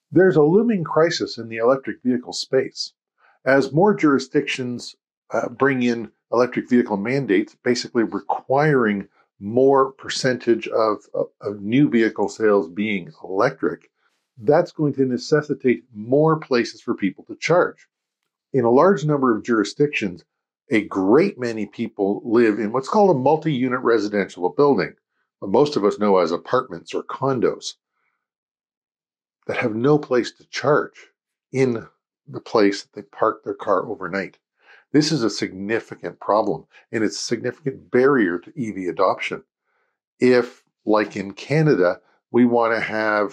There's a looming crisis in the electric vehicle space. As more jurisdictions bring in electric vehicle mandates, basically requiring more percentage of new vehicle sales being electric, that's going to necessitate more places for people to charge. In a large number of jurisdictions, a great many people live in what's called a multi-unit residential building, what most of us know as apartments or condos, that have no place to charge in the place that they park their car overnight. This is a significant problem, and it's a significant barrier to EV adoption. If, like in Canada, we want to have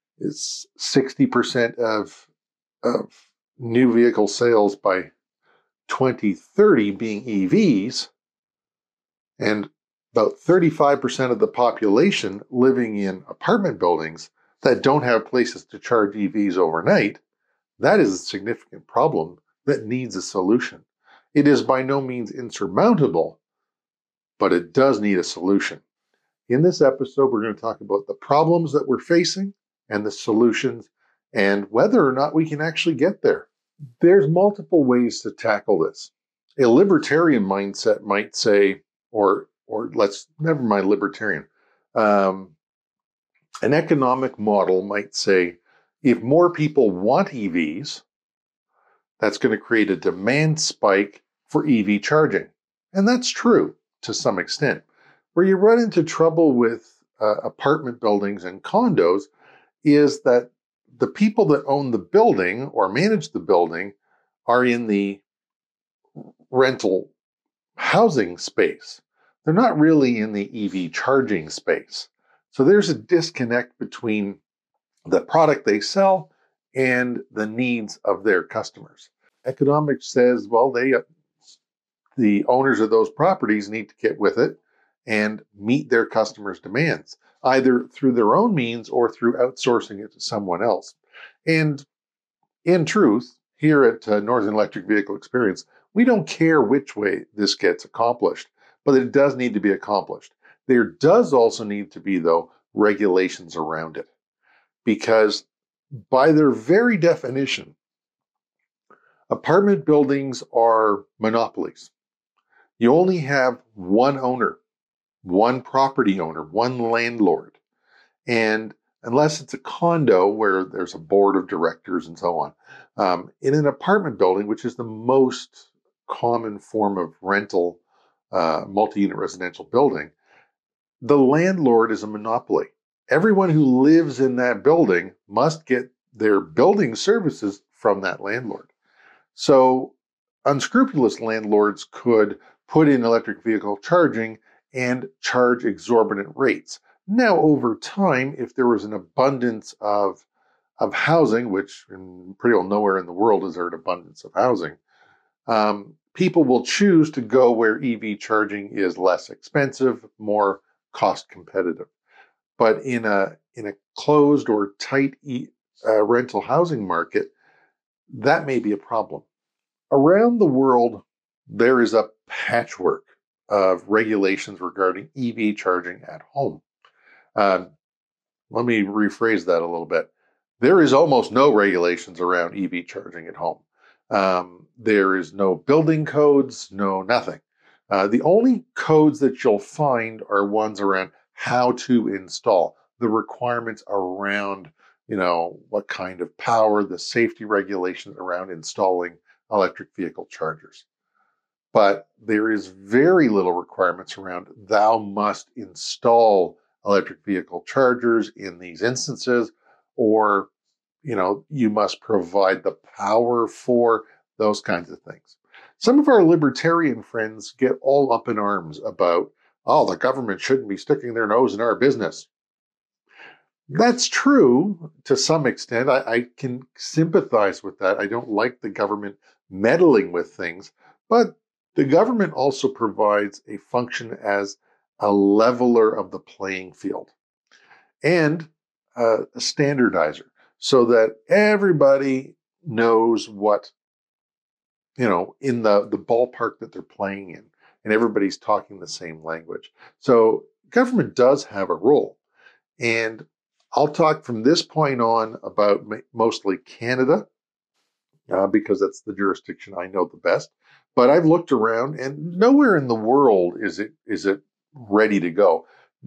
60% of new vehicle sales by 2030 being EVs, and about 35% of the population living in apartment buildings that don't have places to charge EVs overnight, that is a significant problem that needs a solution. It is by no means insurmountable, but it does need a solution. In this episode, we're going to talk about the problems that we're facing and the solutions and whether or not we can actually get there. There's multiple ways to tackle this. A libertarian mindset might say, or let's never mind libertarian, an economic model might say, if more people want EVs, that's going to create a demand spike for EV charging. And that's true to some extent. Where you run into trouble with apartment buildings and condos is that the people that own the building or manage the building are in the rental housing space. They're not really in the EV charging space. So there's a disconnect between the product they sell and the needs of their customers. Economics says, well, the owners of those properties need to get with it and meet their customers' demands, either through their own means or through outsourcing it to someone else. And in truth, here at Northern Electric Vehicle Experience, we don't care which way this gets accomplished, but it does need to be accomplished. There does also need to be, though, regulations around it, because by their very definition, apartment buildings are monopolies. You only have one owner, one property owner, one landlord. And unless it's a condo where there's a board of directors and so on, in an apartment building, which is the most common form of rental, multi-unit residential building, the landlord is a monopoly. Everyone who lives in that building must get their building services from that landlord. So unscrupulous landlords could put in electric vehicle charging and charge exorbitant rates. Now, over time, if there was an abundance of housing, which in pretty well nowhere in the world is there an abundance of housing, people will choose to go where EV charging is less expensive, more cost competitive. But in a closed or tight rental housing market, that may be a problem. Around the world, there is a patchwork of regulations regarding EV charging at home. Let me rephrase that a little bit. There is almost no regulations around EV charging at home. There is no building codes, no nothing. The only codes that you'll find are ones around how to install, the requirements around, what kind of power, the safety regulations around installing electric vehicle chargers. But there is very little requirements around thou must install electric vehicle chargers in these instances, or, you must provide the power for those kinds of things. Some of our libertarian friends get all up in arms about, oh, the government shouldn't be sticking their nose in our business. That's true to some extent. I can sympathize with that. I don't like the government meddling with things, but the government also provides a function as a leveler of the playing field and a standardizer so that everybody knows what, in the ballpark that they're playing in, and everybody's talking the same language. So government does have a role. And I'll talk from this point on about mostly Canada, because that's the jurisdiction I know the best. But I've looked around, and nowhere in the world is it ready to go.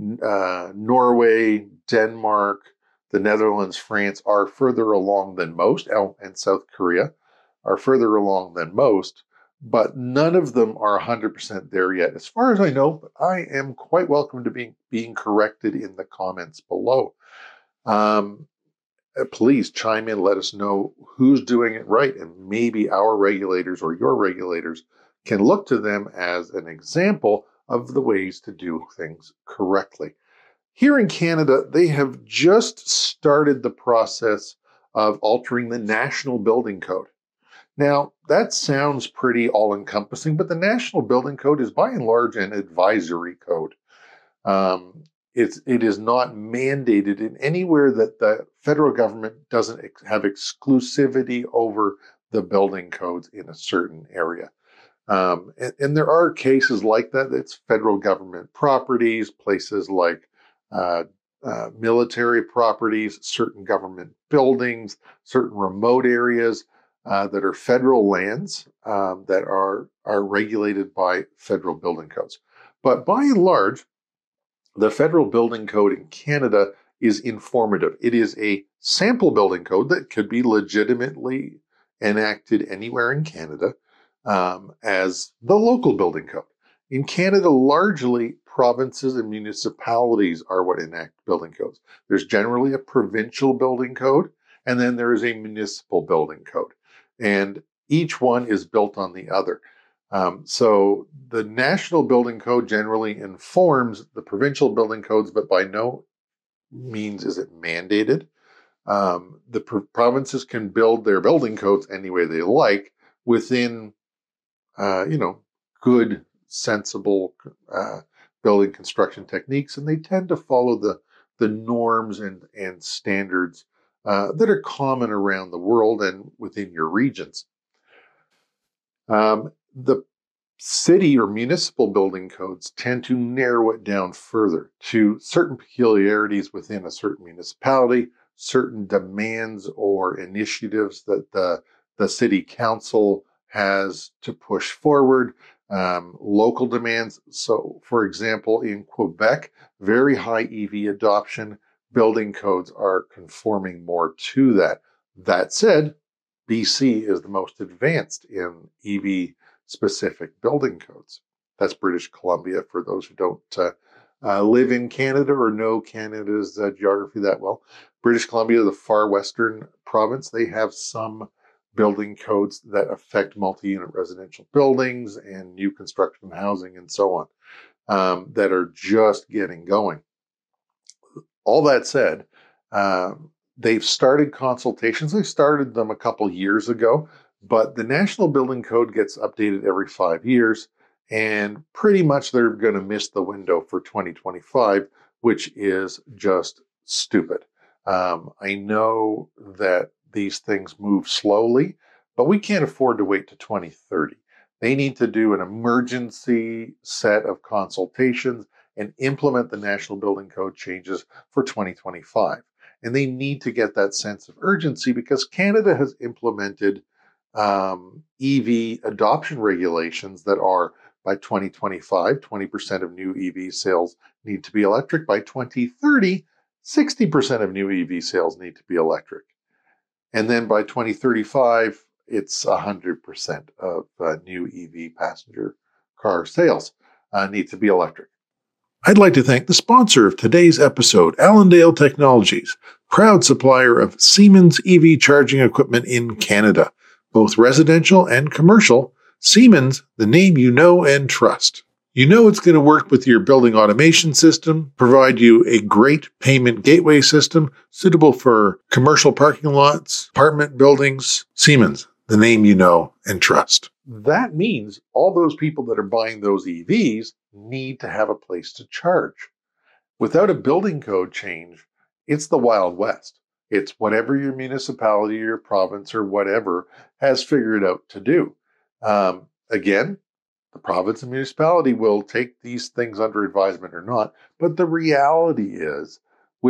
Norway, Denmark, the Netherlands, France are further along than most, and South Korea are further along than most, but none of them are 100% there yet. As far as I know, I am quite welcome to being corrected in the comments below. Um, Please chime in, let us know who's doing it right, and maybe our regulators or your regulators can look to them as an example of the ways to do things correctly. Here in Canada, they have just started the process of altering the National Building Code. Now, that sounds pretty all-encompassing, but the National Building Code is by and large an advisory code. Um, it is not mandated in anywhere that the federal government doesn't have exclusivity over the building codes in a certain area. And there are cases like that. It's federal government properties, places like military properties, certain government buildings, certain remote areas that are federal lands that are regulated by federal building codes. But by and large, the Federal Building Code in Canada is informative. It is a sample building code that could be legitimately enacted anywhere in Canada as the local building code. In Canada, largely provinces and municipalities are what enact building codes. There's generally a provincial building code, and then there is a municipal building code. And each one is built on the other. So the National Building Code generally informs the provincial building codes, but by no means is it mandated. The provinces can build their building codes any way they like within, good, sensible building construction techniques, and they tend to follow the norms and standards that are common around the world and within your regions. The city or municipal building codes tend to narrow it down further to certain peculiarities within a certain municipality, certain demands or initiatives that the city council has to push forward, local demands. So, for example, in Quebec, very high EV adoption, building codes are conforming more to that. That said, BC is the most advanced in EV specific building codes. That's British Columbia, for those who don't live in Canada or know Canada's geography that well. British Columbia, the far western province, they have some building codes that affect multi-unit residential buildings and new construction housing and so on, that are just getting going. All that said, they've started consultations. They started them a couple years ago, but the National Building Code gets updated every 5 years, and pretty much they're going to miss the window for 2025, which is just stupid. I know that these things move slowly, but we can't afford to wait to 2030. They need to do an emergency set of consultations and implement the National Building Code changes for 2025. And they need to get that sense of urgency because Canada has implemented EV adoption regulations that are by 2025, 20% of new EV sales need to be electric. By 2030, 60% of new EV sales need to be electric. And then by 2035, it's 100% of new EV passenger car sales need to be electric. I'd like to thank the sponsor of today's episode, Allendale Technologies, proud supplier of Siemens EV charging equipment in Canada, both residential and commercial. Siemens, the name you know and trust. You know it's going to work with your building automation system, provide you a great payment gateway system suitable for commercial parking lots, apartment buildings. Siemens, the name you know and trust. That means all those people that are buying those EVs need to have a place to charge. Without a building code change, it's the Wild West. It's whatever your municipality or your province or whatever has figured out to do. Again, the province and municipality will take these things under advisement or not. But the reality is, with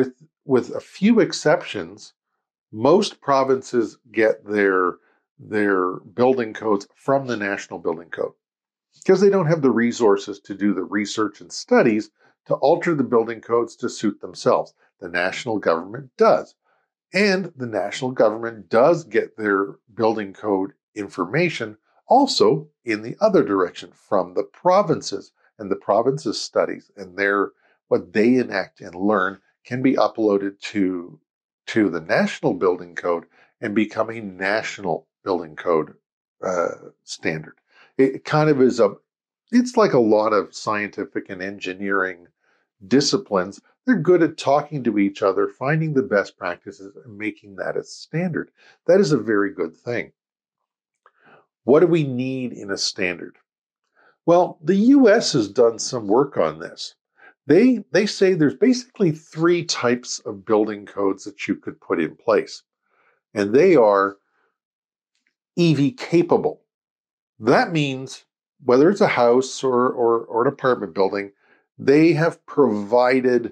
with a few exceptions, most provinces get their building codes from the National Building Code because they don't have the resources to do the research and studies to alter the building codes to suit themselves. The national government does. And the national government does get their building code information also in the other direction from the provinces, and the provinces' studies and what they enact and learn can be uploaded to the national building code and become a national building code standard. It kind of is it's like a lot of scientific and engineering disciplines. They're good at talking to each other, finding the best practices, and making that a standard. That is a very good thing. What do we need in a standard? Well, the US has done some work on this. They say there's basically 3 types of building codes that you could put in place, and they are EV capable. That means whether it's a house or an apartment building, they have provided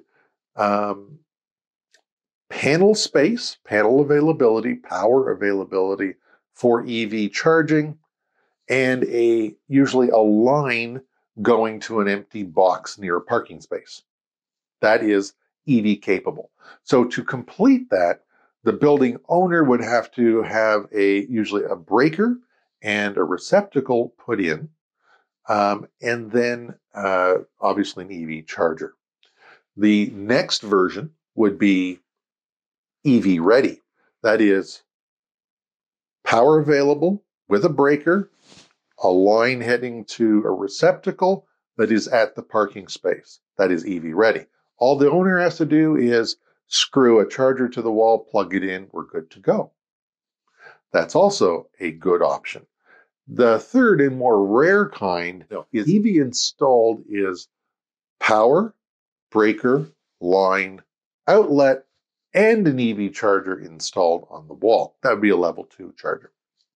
panel space, panel availability, power availability for EV charging, and usually a line going to an empty box near a parking space. That is EV capable. So to complete that, the building owner would have to have usually a breaker and a receptacle put in, and then obviously an EV charger. The next version would be EV ready. That is power available with a breaker, a line heading to a receptacle that is at the parking space. That is EV ready. All the owner has to do is screw a charger to the wall, plug it in, we're good to go. That's also a good option. The third and more rare kind is EV installed is power, breaker, line, outlet, and an EV charger installed on the wall. That would be a level 2 charger.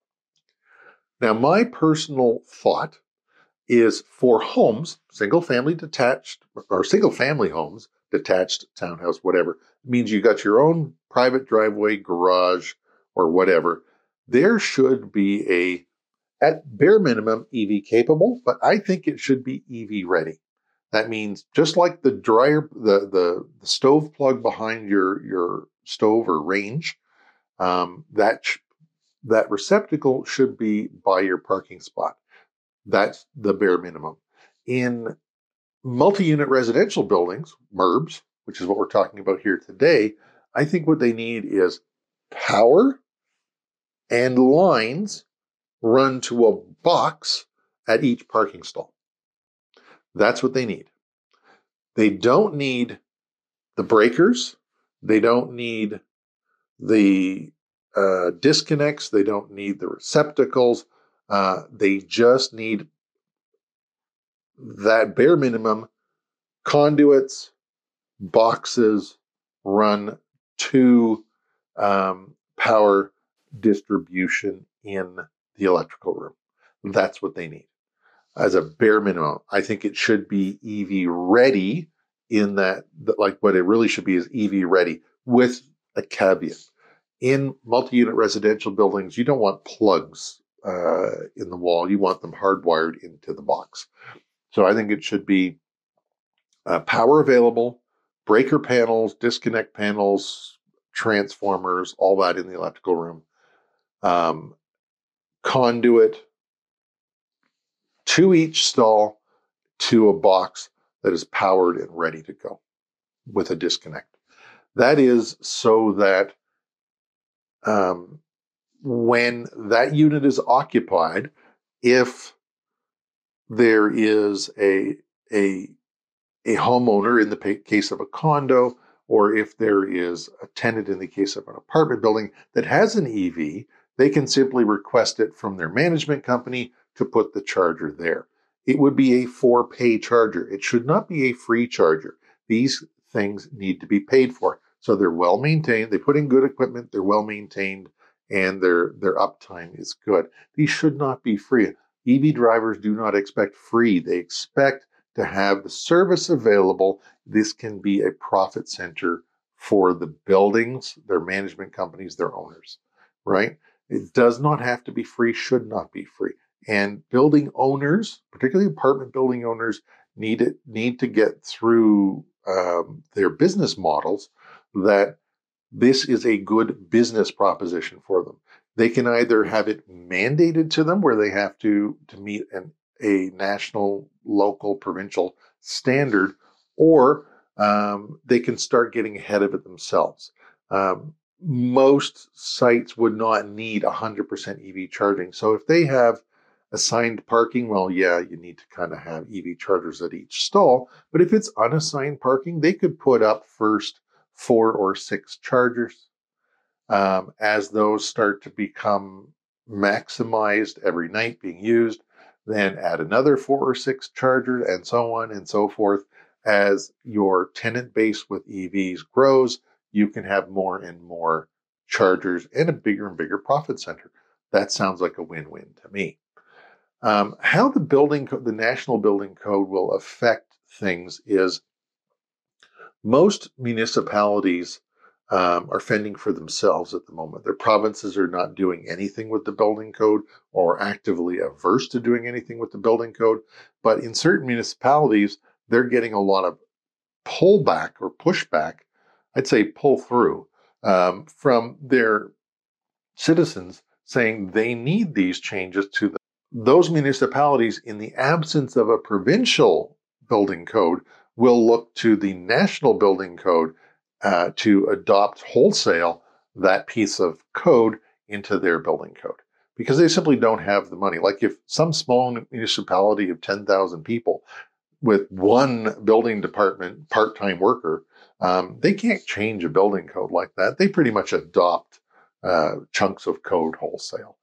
Now, my personal thought is for homes, single-family detached, or single-family homes, detached, townhouse, whatever, it means you got your own private driveway, garage, or whatever. There should be at bare minimum, EV capable, but I think it should be EV ready. That means just like the dryer, the stove plug behind your stove or range, that receptacle should be by your parking spot. That's the bare minimum. In multi-unit residential buildings, MURBs, which is what we're talking about here today, I think what they need is power and lines run to a box at each parking stall. That's what they need. They don't need the breakers. They don't need the disconnects. They don't need the receptacles. They just need that bare minimum conduits, boxes run to power distribution in the electrical room. That's what they need as a bare minimum. I think it should be EV ready in that, like what it really should be is EV ready with a caveat. In multi-unit residential buildings, you don't want plugs in the wall. You want them hardwired into the box. So I think it should be power available, breaker panels, disconnect panels, transformers, all that in the electrical room. Conduit to each stall to a box that is powered and ready to go with a disconnect. That is so that when that unit is occupied, if there is a homeowner in the case of a condo, or if there is a tenant in the case of an apartment building that has an EV, they can simply request it from their management company to put the charger there. It would be a for-pay charger. It should not be a free charger. These things need to be paid for. So they're well maintained. They put in good equipment. They're well maintained, and their uptime is good. These should not be free. EV drivers do not expect free. They expect to have the service available. This can be a profit center for the buildings, their management companies, their owners, right? It does not have to be free, should not be free. And building owners, particularly apartment building owners, need to get through their business models that this is a good business proposition for them. They can either have it mandated to them where they have to meet a national, local, provincial standard, or they can start getting ahead of it themselves. Most sites would not need 100% EV charging. So if they have assigned parking, well, yeah, you need to kind of have EV chargers at each stall. But if it's unassigned parking, they could put up first 4 or 6 chargers. As those start to become maximized every night being used, then add another 4 or 6 chargers, and so on and so forth. As your tenant base with EVs grows, you can have more and more chargers and a bigger and bigger profit center. That sounds like a win-win to me. How the National Building Code will affect things is most municipalities are fending for themselves at the moment. Their provinces are not doing anything with the building code or actively averse to doing anything with the building code. But in certain municipalities, they're getting a lot of pullback or pushback, I'd say pull through, from their citizens saying they need these changes to them. Those municipalities, in the absence of a provincial building code, will look to the national building code to adopt wholesale that piece of code into their building code, because they simply don't have the money. Like if some small municipality of 10,000 people with one building department part-time worker, they can't change a building code like that. They pretty much adopt chunks of code wholesale.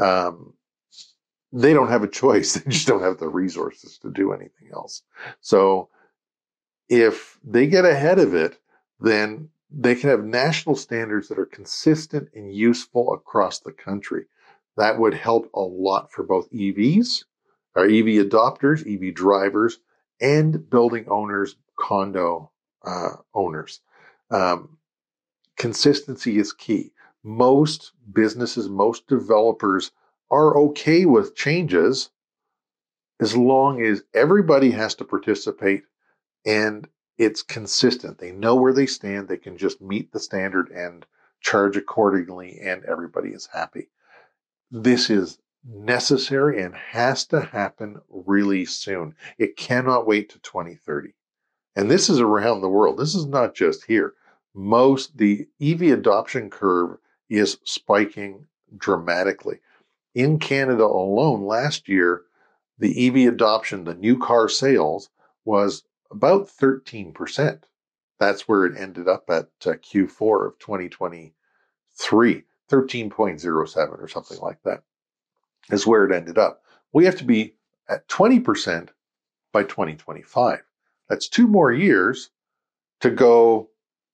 They don't have a choice. They just don't have the resources to do anything else. So if they get ahead of it, then they can have national standards that are consistent and useful across the country. That would help a lot for both EVs, or EV adopters, EV drivers, and building owners, condo owners. Consistency is key. Most businesses, most developers are okay with changes as long as everybody has to participate and it's consistent. They know where they stand. They can just meet the standard and charge accordingly, and everybody is happy. This is necessary and has to happen really soon. It cannot wait to 2030. And this is around the world. This is not just here. The EV adoption curve is spiking dramatically. In Canada alone, last year, the EV adoption, the new car sales, was about 13%. That's where it ended up at Q4 of 2023, 13.07 or something like that is where it ended up. We have to be at 20% by 2025. That's 2 more years to go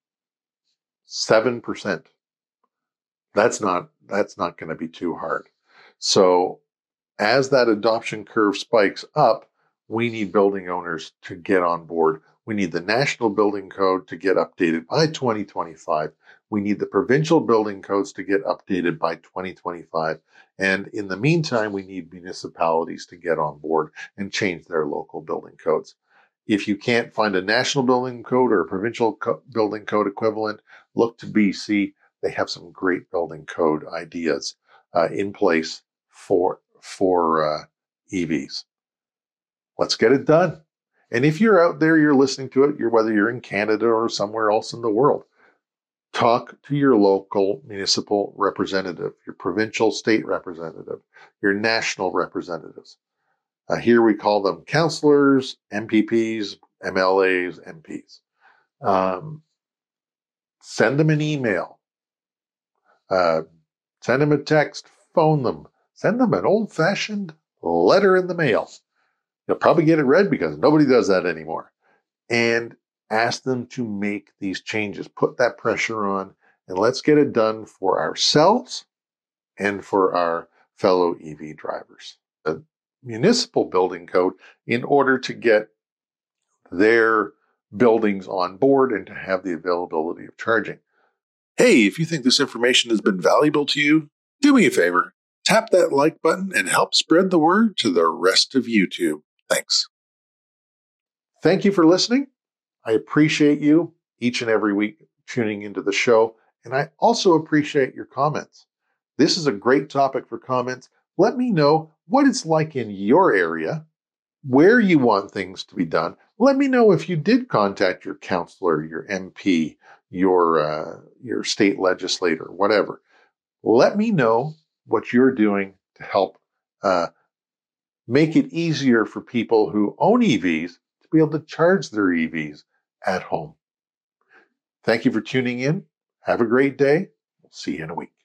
7%. That's not going to be too hard. So as that adoption curve spikes up, we need building owners to get on board. We need the national building code to get updated by 2025. We need the provincial building codes to get updated by 2025. And in the meantime, we need municipalities to get on board and change their local building codes. If you can't find a national building code or a provincial building code equivalent, look to BC. They have some great building code ideas in place for EVs. Let's get it done. And if you're out there, you're listening to it, whether you're in Canada or somewhere else in the world, talk to your local municipal representative, your provincial state representative, your national representatives. Here we call them councillors, MPPs, MLAs, MPs. Send them an email. Send them a text. Phone them. Send them an old-fashioned letter in the mail. You'll probably get it read because nobody does that anymore. And ask them to make these changes. Put that pressure on, and let's get it done for ourselves and for our fellow EV drivers. The municipal building code, in order to get their buildings on board and to have the availability of charging. Hey, if you think this information has been valuable to you, do me a favor. Tap that like button and help spread the word to the rest of YouTube. Thanks. Thank you for listening. I appreciate you each and every week tuning into the show, and I also appreciate your comments. This is a great topic for comments. Let me know what it's like in your area, where you want things to be done. Let me know if you did contact your counselor, your MP, your state legislator, whatever. Let me know what you're doing to help make it easier for people who own EVs to be able to charge their EVs at home. Thank you for tuning in. Have a great day. We'll see you in a week.